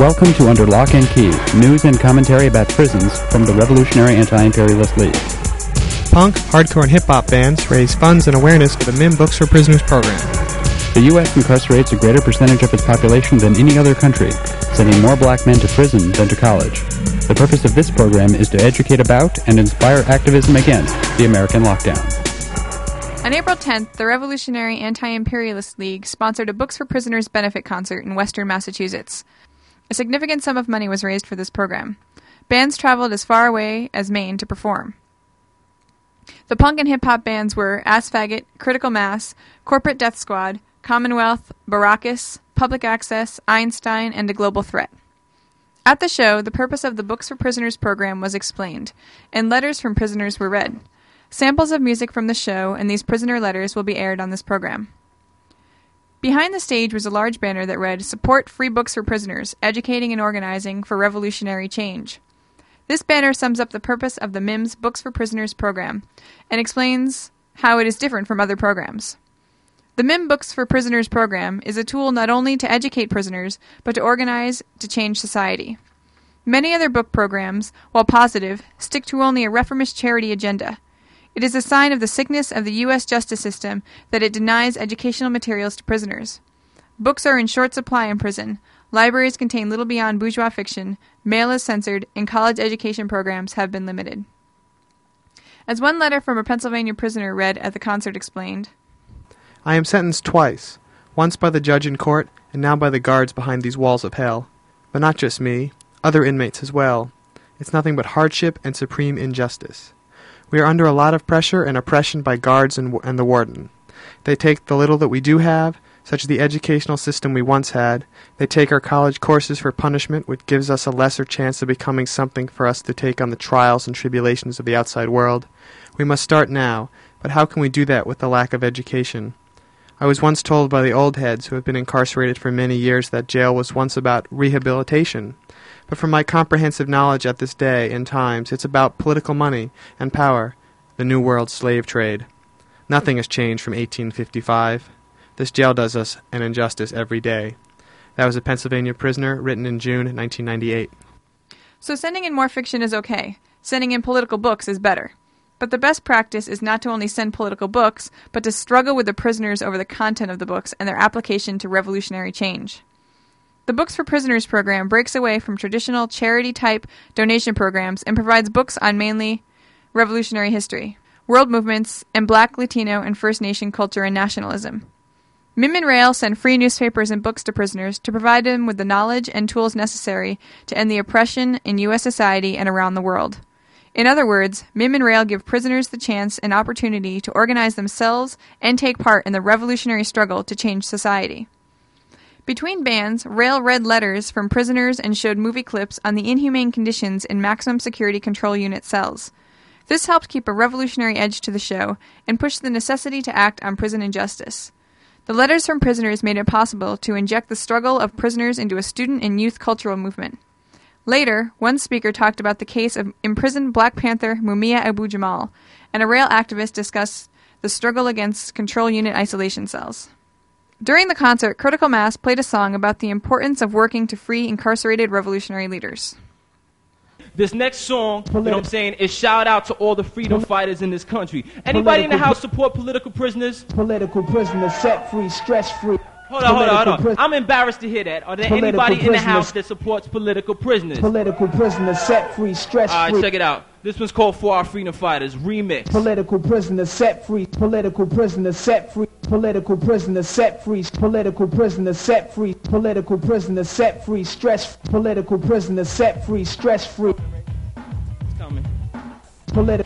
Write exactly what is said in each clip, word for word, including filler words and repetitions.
Welcome to Under Lock and Key, news and commentary about prisons from the Revolutionary Anti-Imperialist League. Punk, hardcore, and hip-hop bands raise funds and awareness for the M I M Books for Prisoners program. The U S incarcerates a greater percentage of its population than any other country, sending more black men to prison than to college. The purpose of this program is to educate about and inspire activism against the American lockdown. On April tenth, the Revolutionary Anti-Imperialist League sponsored a Books for Prisoners benefit concert in western Massachusetts. A significant sum of money was raised for this program. Bands traveled as far away as Maine to perform. The punk and hip-hop bands were Ass Faggot, Critical Mass, Corporate Death Squad, Commonwealth, Baracus, Public Access, Einstein, and A Global Threat. At the show, the purpose of the Books for Prisoners program was explained, and letters from prisoners were read. Samples of music from the show and these prisoner letters will be aired on this program. Behind the stage was a large banner that read, "Support Free Books for Prisoners, Educating and Organizing for Revolutionary Change." This banner sums up the purpose of the M I M's Books for Prisoners program and explains how it is different from other programs. The M I M Books for Prisoners program is a tool not only to educate prisoners, but to organize to change society. Many other book programs, while positive, stick to only a reformist charity agenda. It is a sign of the sickness of the U S justice system that it denies educational materials to prisoners. Books are in short supply in prison, libraries contain little beyond bourgeois fiction, mail is censored, and college education programs have been limited. As one letter from a Pennsylvania prisoner read at the concert explained, I am sentenced twice, once by the judge in court, and now by the guards behind these walls of hell. But not just me, other inmates as well. It's nothing but hardship and supreme injustice. We are under a lot of pressure and oppression by guards and, and the warden. They take the little that we do have, such as the educational system we once had. They take our college courses for punishment, which gives us a lesser chance of becoming something for us to take on the trials and tribulations of the outside world. We must start now, but how can we do that with the lack of education? I was once told by the old heads who have been incarcerated for many years that jail was once about rehabilitation. But from my comprehensive knowledge at this day and times, it's about political money and power, the New World slave trade. Nothing has changed from eighteen fifty-five. This jail does us an injustice every day. That was a Pennsylvania prisoner, written in June nineteen ninety-eight. So sending in more fiction is okay. Sending in political books is better. But the best practice is not to only send political books, but to struggle with the prisoners over the content of the books and their application to revolutionary change. The Books for Prisoners program breaks away from traditional charity-type donation programs and provides books on mainly revolutionary history, world movements, and Black, Latino, and First Nation culture and nationalism. M I M and Rail send free newspapers and books to prisoners to provide them with the knowledge and tools necessary to end the oppression in U S society and around the world. In other words, M I M and Rail give prisoners the chance and opportunity to organize themselves and take part in the revolutionary struggle to change society. Between bands, Rail read letters from prisoners and showed movie clips on the inhumane conditions in maximum security control unit cells. This helped keep a revolutionary edge to the show and push the necessity to act on prison injustice. The letters from prisoners made it possible to inject the struggle of prisoners into a student and youth cultural movement. Later, one speaker talked about the case of imprisoned Black Panther Mumia Abu-Jamal, and a Rail activist discussed the struggle against control unit isolation cells. During the concert, Critical Mass played a song about the importance of working to free incarcerated revolutionary leaders. This next song, you know what I'm saying, is shout out to all the freedom fighters in this country. Anybody in the house support political prisoners? Political prisoners set free, stress free. Hold on, hold on, hold on. I'm embarrassed to hear that. Are there Political anybody in the prisoners. house that supports political prisoners? Political prisoners set free, stress free. All right, check it out. This one's called For Our Freedom Fighters, remix. Political prisoners set free. Political prisoners set free. Political prisoners set free. Political prisoners set free. Political prisoners set free. Stress. Political prisoners set free. Stress free. It's coming. Political.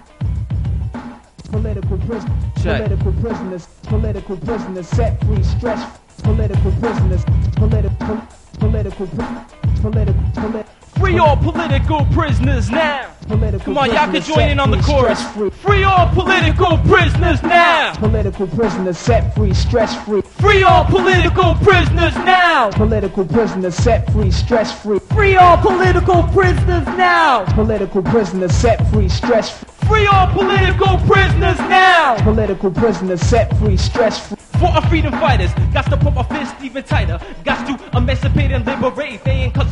Political prisoners. Check. Political prisoners. Political prisoners set free. Stress. Political prisoners. Political. Political. Political. Political. Free all political prisoners now. Political Come on, y'all can prisoners join set in on the free, chorus. stress-free. Free all political prisoners now. Political prisoners set free, stress free. Free all political prisoners now. Political prisoners set free, stress free. Free all political prisoners now. Political prisoners set free, stress free. Free all political prisoners now. Political prisoners set free, stress free. For our freedom fighters, got to pump our fist even tighter. Got to emancipate and liberate. They ain't cut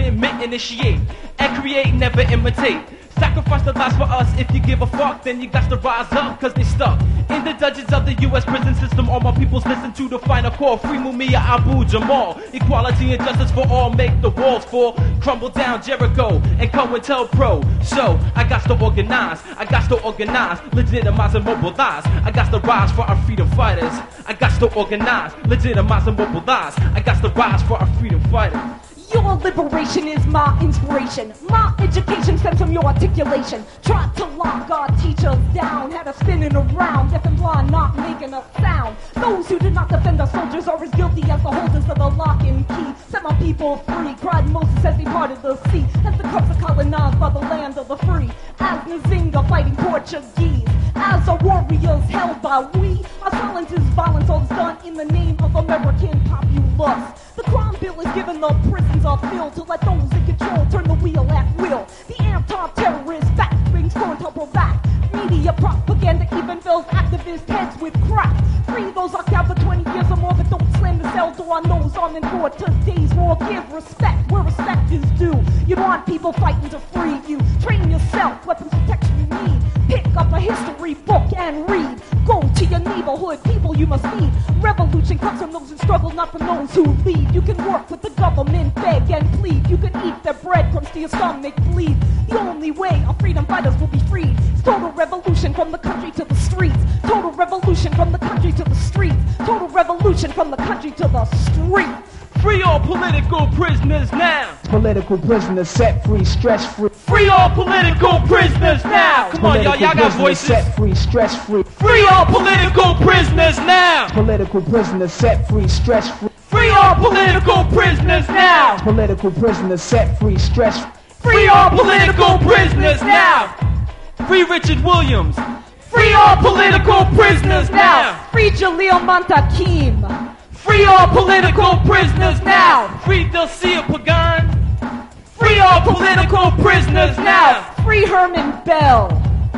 admit, initiate, and create, never imitate. Sacrifice the lives for us. If you give a fuck, then you got to rise up, cause they stuck in the dungeons of the U S prison system. All my peoples listen to the final call. Free Mumia Abu Jamal. Equality and justice for all. Make the walls fall. Crumble down Jericho and come and tell pro. So I got to organize. I got to organize. Legitimize and mobilize. I got to rise for our freedom fighters. I got to organize. Legitimize and mobilize. I got to rise for our freedom fighters. Your liberation is my inspiration. My education stems from your articulation. Tried to lock our teachers down, had us spinning around, deaf and blind, not making a sound. Those who did not defend our soldiers are as guilty as the holders of the lock and key. Set my people free, cried Moses as he parted the sea. As the cups are colonized by the land of the free. As Nzinga fighting Portuguese. As our warriors held by we. Our silence is violence, all is done in the name of American populace. The crime bill is given the prisons are filled to let those in control turn the wheel at will. The anti-terrorist back brings COINTELPRO back. Media propaganda even fills activist heads with crap. Free those locked out for twenty years or more, but don't slam the cell door on those armed and for today's war. Give respect where respect is due. You want people fighting to free you. Train yourself, weapons protection you need. Pick up a history book and read. Go to your neighborhood, people you must feed. Revolution comes from those who struggle, not from those who lead. You can work with the government, beg and plead. You can eat their breadcrumbs till your stomach bleed. The only way our freedom fighters will be freed is total revolution from the country to the streets. Total revolution from the country to the streets. Total revolution from the country to the streets. Free all political prisoners now. Political prisoners set free, stress free. Free all political prisoners now. Come on, y'all, y'all got voices. Set free, stress free. Free all political prisoners now. Political prisoners set free, stress free. Free all political prisoners now. Political prisoners set free, stress free. Free all political prisoners now. Free Richard Williams. Free all political prisoners now. Free Jalil Montakim. Free all political prisoners now. Free Delcia Pagan. Free all political prisoners now. Free Herman Bell.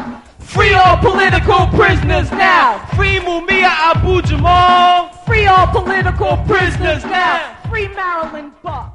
Free all political prisoners now. Free Mumia Abu Jamal. Free all political prisoners now. Free Marilyn Buck.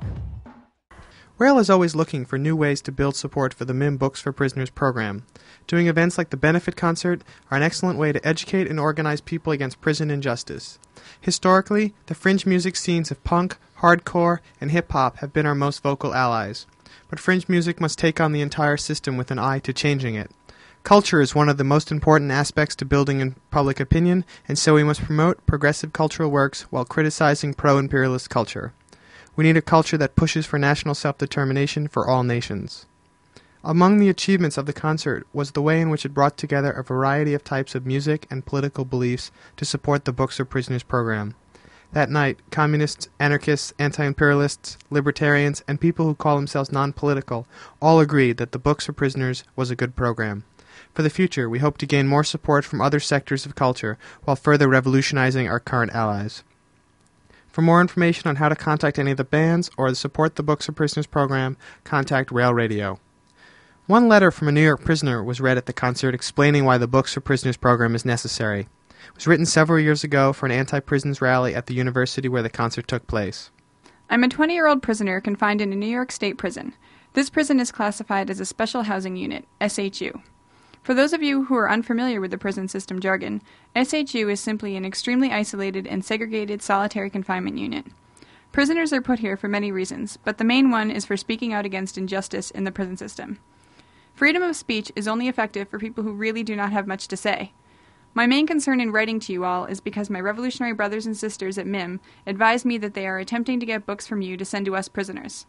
Rail is always looking for new ways to build support for the M I M Books for Prisoners program. Doing events like the Benefit Concert are an excellent way to educate and organize people against prison injustice. Historically, the fringe music scenes of punk, hardcore, and hip-hop have been our most vocal allies. But fringe music must take on the entire system with an eye to changing it. Culture is one of the most important aspects to building in public opinion, and so we must promote progressive cultural works while criticizing pro-imperialist culture. We need a culture that pushes for national self-determination for all nations. Among the achievements of the concert was the way in which it brought together a variety of types of music and political beliefs to support the Books for Prisoners program. That night, communists, anarchists, anti-imperialists, libertarians, and people who call themselves non-political all agreed that the Books for Prisoners was a good program. For the future, we hope to gain more support from other sectors of culture while further revolutionizing our current allies. For more information on how to contact any of the bands or to support the Books for Prisoners program, contact Rail Radio. One letter from a New York prisoner was read at the concert explaining why the Books for Prisoners program is necessary. It was written several years ago for an anti-prisons rally at the university where the concert took place. I'm a twenty-year-old prisoner confined in a New York State prison. This prison is classified as a Special Housing Unit, S H U. For those of you who are unfamiliar with the prison system jargon, S H U is simply an extremely isolated and segregated solitary confinement unit. Prisoners are put here for many reasons, but the main one is for speaking out against injustice in the prison system. Freedom of speech is only effective for people who really do not have much to say. My main concern in writing to you all is because my revolutionary brothers and sisters at M I M advise me that they are attempting to get books from you to send to us prisoners.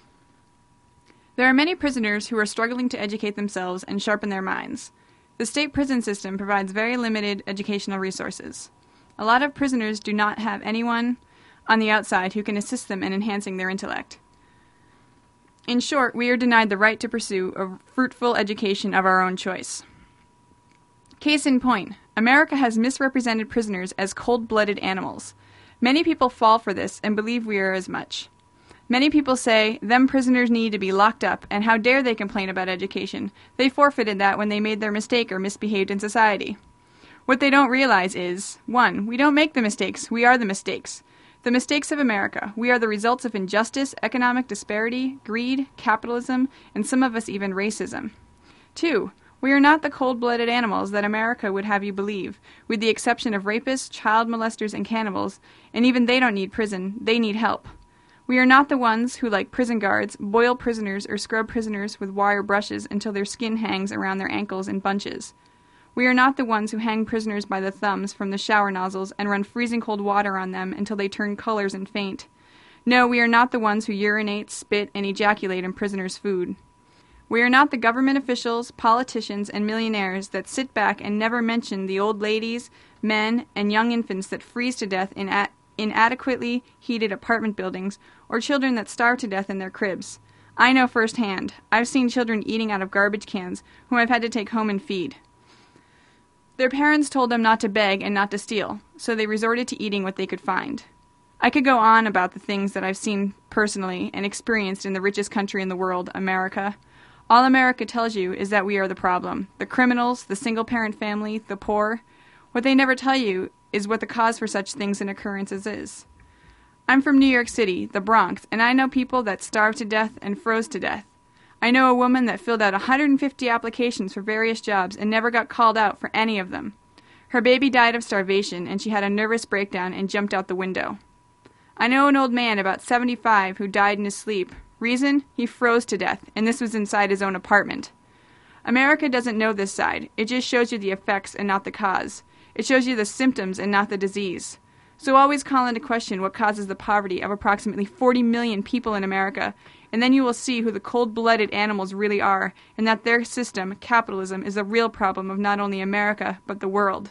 There are many prisoners who are struggling to educate themselves and sharpen their minds. The state prison system provides very limited educational resources. A lot of prisoners do not have anyone on the outside who can assist them in enhancing their intellect. In short, we are denied the right to pursue a fruitful education of our own choice. Case in point, America has misrepresented prisoners as cold-blooded animals. Many people fall for this and believe we are as much. Many people say, them prisoners need to be locked up, and how dare they complain about education? They forfeited that when they made their mistake or misbehaved in society. What they don't realize is, one, we don't make the mistakes, we are the mistakes. The mistakes of America. We are the results of injustice, economic disparity, greed, capitalism, and some of us even racism. Two, we are not the cold-blooded animals that America would have you believe, with the exception of rapists, child molesters, and cannibals, and even they don't need prison, they need help. We are not the ones who, like prison guards, boil prisoners or scrub prisoners with wire brushes until their skin hangs around their ankles in bunches. We are not the ones who hang prisoners by the thumbs from the shower nozzles and run freezing cold water on them until they turn colors and faint. No, we are not the ones who urinate, spit, and ejaculate in prisoners' food. We are not the government officials, politicians, and millionaires that sit back and never mention the old ladies, men, and young infants that freeze to death in a- inadequately heated apartment buildings, or children that starve to death in their cribs. I know firsthand. I've seen children eating out of garbage cans, whom I've had to take home and feed. Their parents told them not to beg and not to steal, so they resorted to eating what they could find. I could go on about the things that I've seen personally and experienced in the richest country in the world, America. All America tells you is that we are the problem. The criminals, the single-parent family, the poor. What they never tell you is what the cause for such things and occurrences is. I'm from New York City, the Bronx, and I know people that starved to death and froze to death. I know a woman that filled out one hundred fifty applications for various jobs and never got called out for any of them. Her baby died of starvation, and she had a nervous breakdown and jumped out the window. I know an old man about seventy-five who died in his sleep. Reason? He froze to death, and this was inside his own apartment. America doesn't know this side. It just shows you the effects and not the cause. It shows you the symptoms and not the disease. So always call into question what causes the poverty of approximately forty million people in America, and then you will see who the cold-blooded animals really are, and that their system, capitalism, is the real problem of not only America, but the world.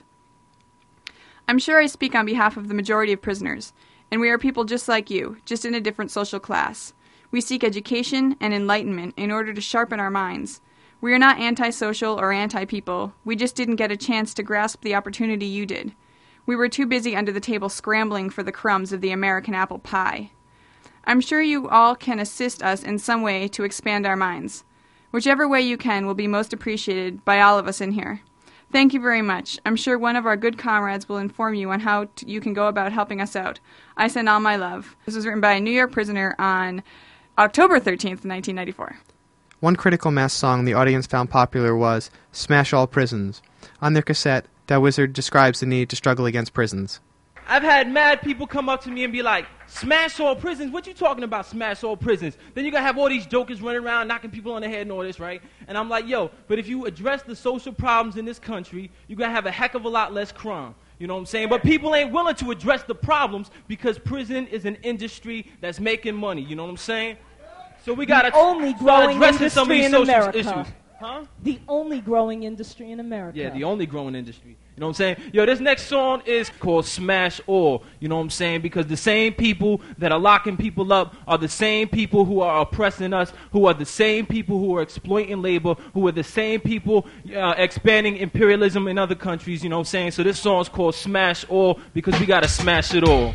I'm sure I speak on behalf of the majority of prisoners, and we are people just like you, just in a different social class. We seek education and enlightenment in order to sharpen our minds. We are not antisocial or anti-people. We just didn't get a chance to grasp the opportunity you did. We were too busy under the table scrambling for the crumbs of the American apple pie. I'm sure you all can assist us in some way to expand our minds. Whichever way you can will be most appreciated by all of us in here. Thank you very much. I'm sure one of our good comrades will inform you on how t- you can go about helping us out. I send all my love. This was written by a New York prisoner on October thirteenth, nineteen ninety-four. One critical mass song the audience found popular was Smash All Prisons. On their cassette, that wizard describes the need to struggle against prisons. I've had mad people come up to me and be like, smash all prisons? What you talking about, smash all prisons? Then you gotta have all these jokers running around knocking people on the head and all this, right? And I'm like, yo, but if you address the social problems in this country, you're gonna have a heck of a lot less crime. You know what I'm saying? But people ain't willing to address the problems because prison is an industry that's making money. You know what I'm saying? So we gotta the only growing addressing some of industry these in social America. issues. Huh? The only growing industry in America. Yeah, the only growing industry. You know what I'm saying? Yo, this next song is called Smash All. You know what I'm saying? Because the same people that are locking people up are the same people who are oppressing us, who are the same people who are exploiting labor, who are the same people uh, expanding imperialism in other countries. You know what I'm saying? So this song's called Smash All because we gotta smash it all.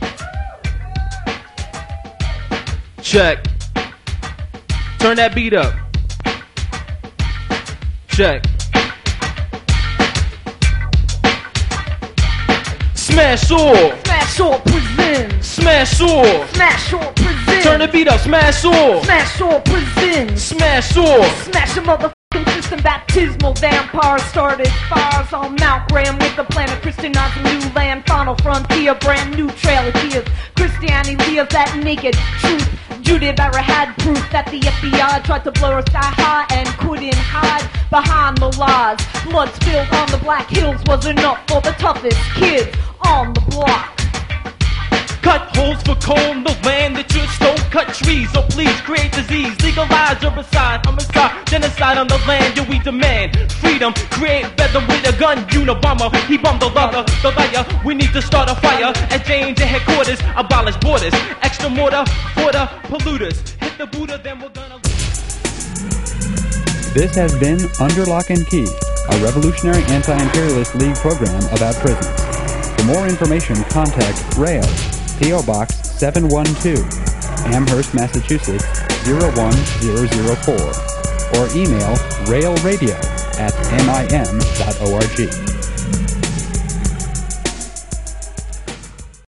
Check. Turn that beat up. Check. Smash all. Smash all prison. Smash all. Smash all prison. Turn the beat up. Smash all. Smash all prison. Smash all. Smash a motherfucking system. Baptismal vampires started fires on Mount Graham with the plan of Christianizing new land. Final frontier, brand new trail of tears. Christianity lives that naked truth. Judy Barra had proof that the F B I tried to blur us sky high and couldn't hide behind the lies. Blood spilled on the Black Hills was enough for the toughest kids on the block. Cut holes for coal in the land that you stole. Cut trees, oh please, create disease. Legalize herbicide, homicide, genocide on the land. Yo, we demand freedom. Create better with a gun. Unabomber, he bombed the lover, the liar. We need to start a fire at J and J headquarters. Abolish borders, extra mortar, border polluters. Hit the Buddha, then we're gonna. This has been Under Lock and Key, a revolutionary anti-imperialist league program about prisons. For more information, contact RAIL, P O Box seven one two, Amherst, Massachusetts zero one zero zero four, or email railradio at m i m dot org.